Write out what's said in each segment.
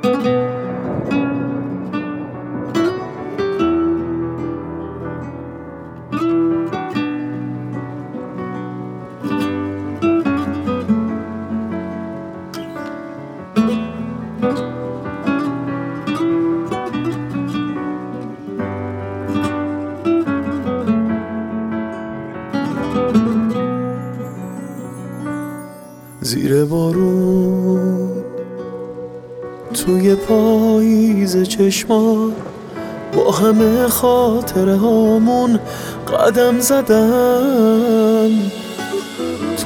زیر بارون توی پاییز چشمان با همه خاطره هامون قدم زدن، تو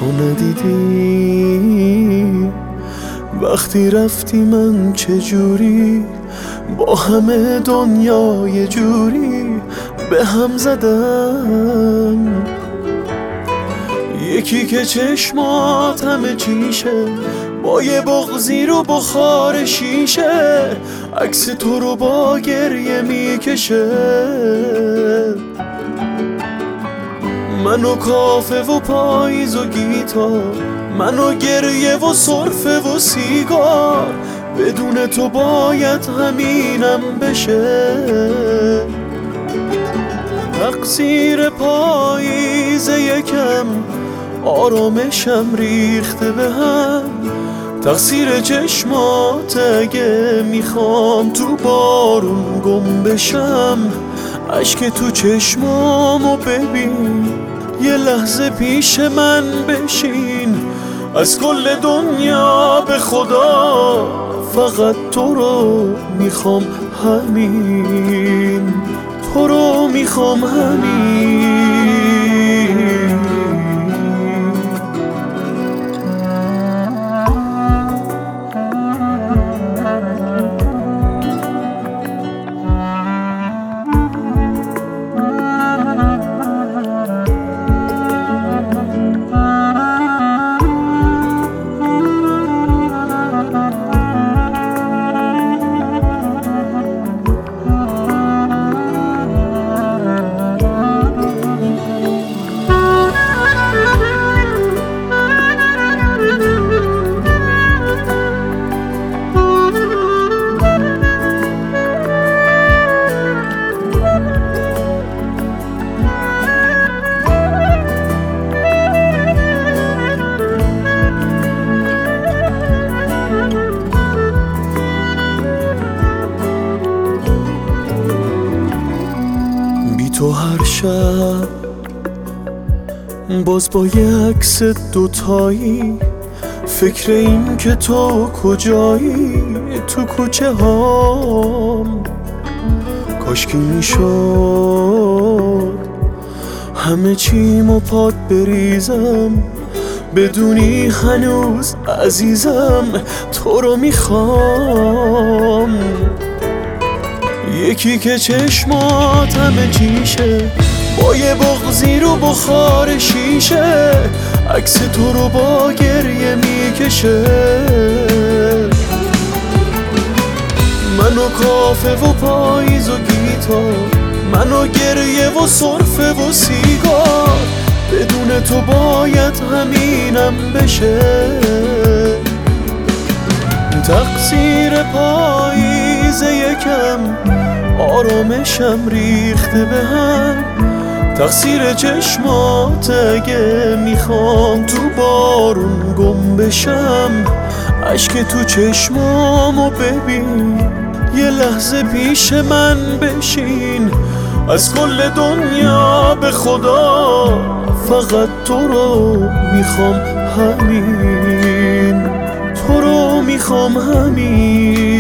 ندیدی وقتی رفتی من چجوری با همه دنیا یه جوری به هم زدن. یکی که چشمات همه چیشه با یه بغضی رو بخار شیشه، عکس تو رو با گریه میکشه. من و کافه و پاییز و گیتار، من و گریه و سرفه و سیگار، بدون تو باید همینم بشه. تقصیر پاییز یکم آرامشم ریخته به هم، تقصیر چشمات اگه میخوام تو بارون گم بشم. اشک تو چشمامو ببین، یه لحظه پیش من بشین، از کل دنیا به خدا فقط تو رو میخوام همین، تو رو میخوام همین. تو هر شب باز با یه عکس دوتایی، فکر این که تو کجایی تو کوچه هام. کاشکی میشد همه چیمو پات بریزم، بدونی هنوز عزیزم تو رو میخوام. یکی که چشمات همه چیشه با یه بغضی رو بخار شیشه، عکس تو رو با گریه میکشه. من و کافه و پاییز و گیتار، من و گریه و سرفه و سیگار، بدون تو باید همینم بشه. تقصیر پاییز یکم آرامشم ریخته به هم، تقصیر چشمات اگه میخوام تو بارون گم بشم. اشک تو چشمامو ببین، یه لحظه پیش من بشین، از کل دنیا به خدا فقط تو رو میخوام همین، تو رو میخوام همین.